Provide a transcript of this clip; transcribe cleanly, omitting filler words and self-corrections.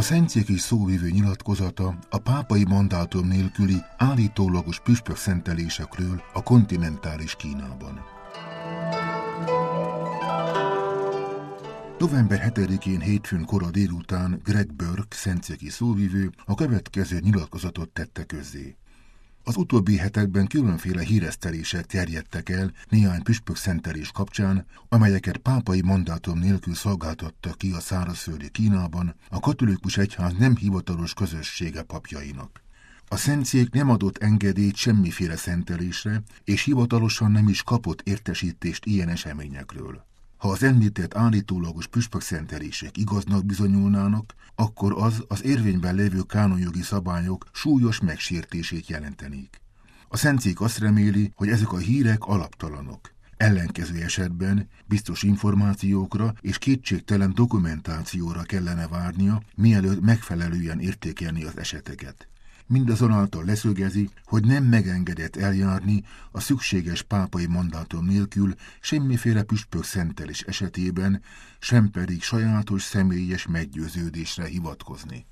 szentszéki szóvivő nyilatkozata a pápai mandátum nélküli állítólagos püspökszentelésekről a kontinentális Kínában. November 7-én hétfőn kora délután Greg Burke szentszéki szóvivő a következő nyilatkozatot tette közzé. Az utóbbi hetekben különféle híresztelések terjedtek el néhány püspökszentelés kapcsán, amelyeket pápai mandátum nélkül szolgáltattak ki a szárazföldi Kínában a katolikus egyház nem hivatalos közössége papjainak. A szentszék nem adott engedélyt semmiféle szentelésre, és hivatalosan nem is kapott értesítést ilyen eseményekről. Ha az említett állítólagos püspökszentelések igaznak bizonyulnának, akkor az érvényben lévő kánonjogi szabályok súlyos megsértését jelentenék. A szentszék azt reméli, hogy ezek a hírek alaptalanok. Ellenkező esetben biztos információkra és kétségtelen dokumentációra kellene várnia, mielőtt megfelelően értékelni az eseteket. Mindazonáltal leszögezi, hogy nem megengedett eljárni a szükséges pápai mandátum nélkül semmiféle püspökszentelés esetében, sem pedig sajátos személyes meggyőződésre hivatkozni.